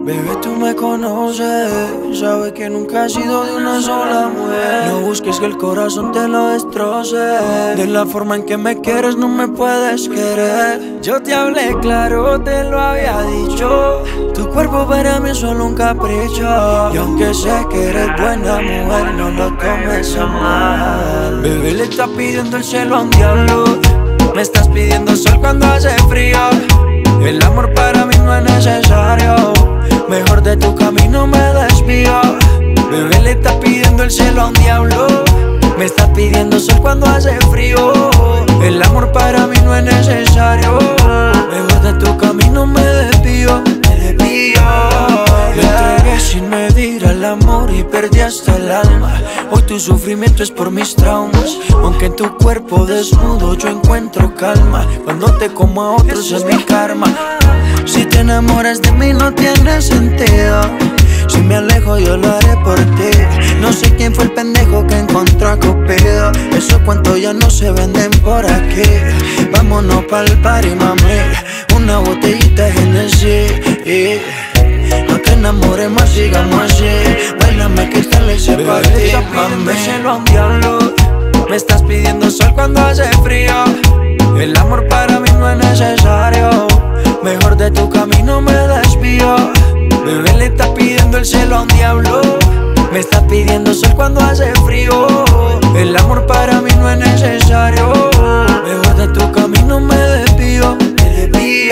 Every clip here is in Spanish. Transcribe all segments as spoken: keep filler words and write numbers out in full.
Bebé, tú me conoces, sabes que nunca he sido de una sola mujer. No busques que el corazón te lo destroce. De la forma en que me quieres no me puedes querer. Yo te hablé claro, te lo había dicho. Tu cuerpo para mí es solo un capricho. Y aunque sé que eres buena mujer, no lo tomes a mal. Bebé, le estás pidiendo el cielo a un diablo. Me estás pidiendo sol cuando hace frío. El amor para mí no es necesario. Mejor de tu camino me desvío. Bebé, le estás pidiendo el cielo a un diablo. Me estás pidiendo sol cuando hace frío. El amor para mí no es necesario. Mejor de tu camino me desvío. Me desvío. Me entregué sin medir al amor y perdí hasta el alma. Hoy tu sufrimiento es por mis traumas. Aunque en tu cuerpo desnudo yo encuentro calma. Cuando te como a otros es mi karma. Si te enamoras de mí no tiene sentido. Si me alejo yo lo haré por ti. No sé quién fue el pendejo que encontró a Cupido. Esos cuentos ya no se venden por aquí. Vámonos pa'l party, mami. Una botellita de Genesis. No te enamores más, sigamos así. Báilame que esta ley se para ti, mami. Cielo a un diablo. Me estás pidiendo sol cuando hace frío. El amor para mí no es necesario. Mejor de tu camino me desvío. Bebé, le estás pidiendo el cielo a un diablo. Me estás pidiendo sol cuando hace frío. El amor para mí no es necesario. Mejor de tu camino me desvío. Me desvío,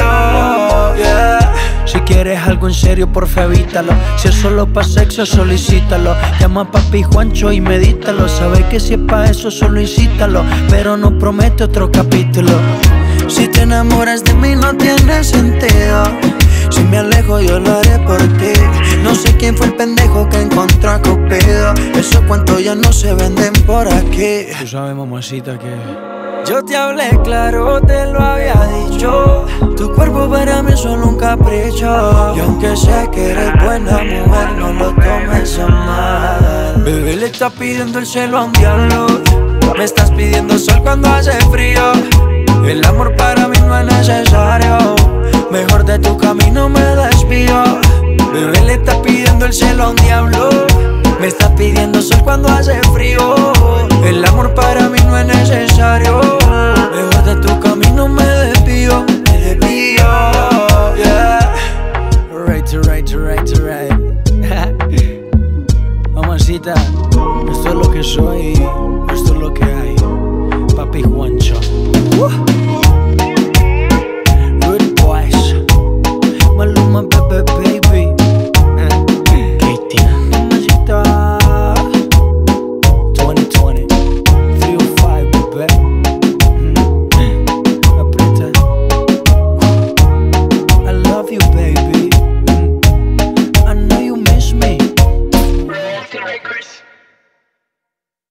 yeah. Si quieres algo en serio, porfa evítalo. Si es solo pa' sexo, solicítalo. Llama a papi Juancho y medítalo. Sabes que si es pa' eso, solo incítalo. Pero no promete otro capítulo. Si te enamoras de mí no tiene sentido. Si me alejo yo lo haré por ti. No sé quién fue el pendejo que encontró a Cupido. Esos cuentos ya no se venden por aquí. Tú sabes, mamacita, que yo te hablé claro, te lo había dicho. Tu cuerpo para mí es solo un capricho. Y aunque sé que eres buena mujer, no lo tomes a mal. Bebé, le estás pidiendo el cielo a un diablo. Me estás pidiendo sol cuando hace frío. El amor para mí no es necesario. Mejor de tu camino me desvío. Bebé, le estás pidiendo el cielo a un diablo. Me estás pidiendo sol cuando hace